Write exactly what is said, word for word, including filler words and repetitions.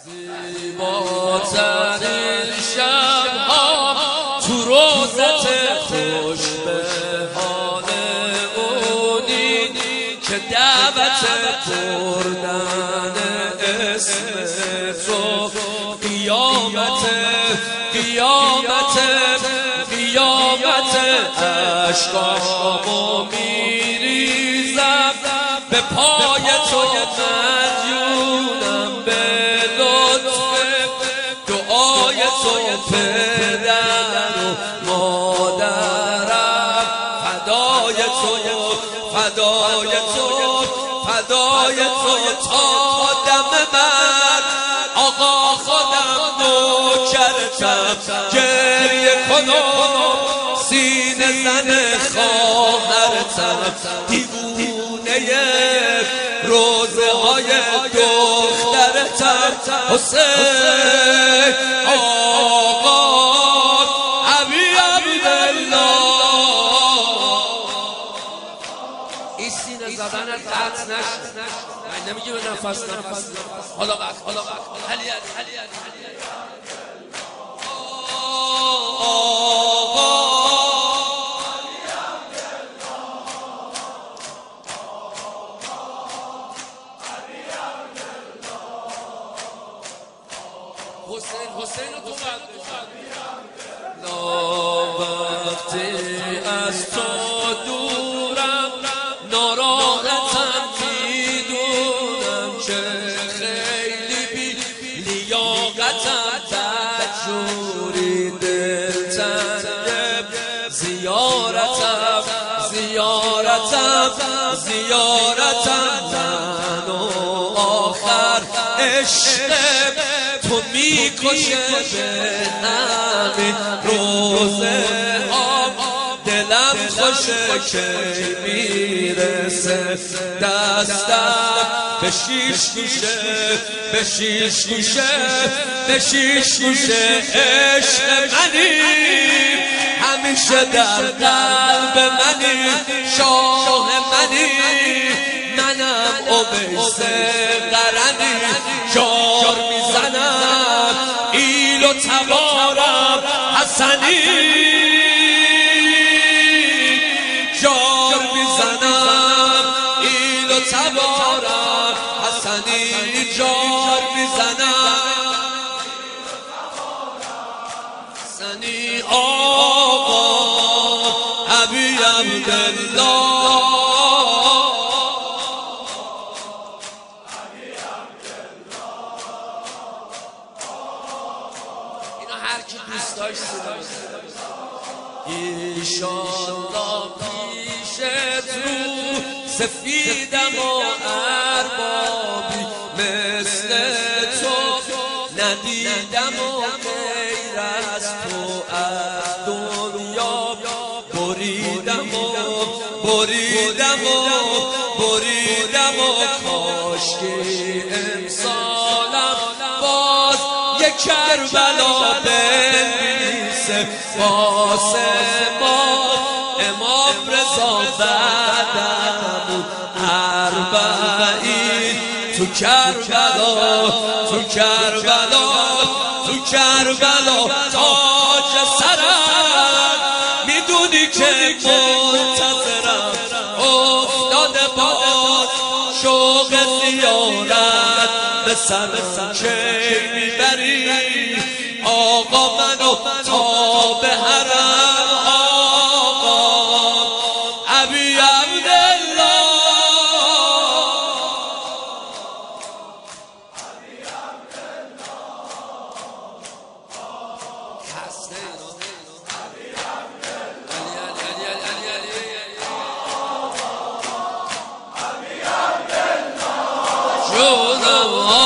زیباترین شبها تو روزت خوش به حال اونی که دعوت بردن اسم تو قیامت قیامت قیامت عشقامو میریزم به پای تو مدیونم به لطف دعای تو پدر و مادرم فدای تو فدای تو فدای تو تا دم مرگ آقا خودم نوکرتم گریه کنم سینه زن خواهرتم دیوونه روزه های دخترتم حسین آقا ابی عبدالله. این سینه زدن قطع نشد من نمیگی به نفس نفس حالا بک حالا بک علی علی علی علی حسین حسین رو تو لا وقتی از تو دورم ناراحتم میدونم که خیلی بی لیاقتم بدجوری دلتنگم زیارتم زیارتم زیارتم من و آخر عشق تو میکشه به همین روزه ها دلم خوشه که میرسه دستم به شیش گوشه به شیش گوشه به شیش گوشه عشق منی همیشه در قلب منی شاه منی منم اویس قرنی جار میزنم ایل و تبارم حسنی جار میزنم ایل و تبارم حسنی جار میزنم حسنی آقا ابی عبدالله. هر کی دوست داشت ایشالله پیشت رو سفیدم و اربابی مثل تو ندیدم و غیر از تو از دنیا بریدم و بریدم و بریدم و کاشکی امسالم باز یک کربلا بنویسه واسه ما امام رضا بعدمون اربعین تو کربلا تو کربلا تو کربلا تاج سرم میدونی که منتظرم افتاده باز شوق زیارت به سرم که میبری آقا منو تا به حرم آقا ابی عبدالله. جونم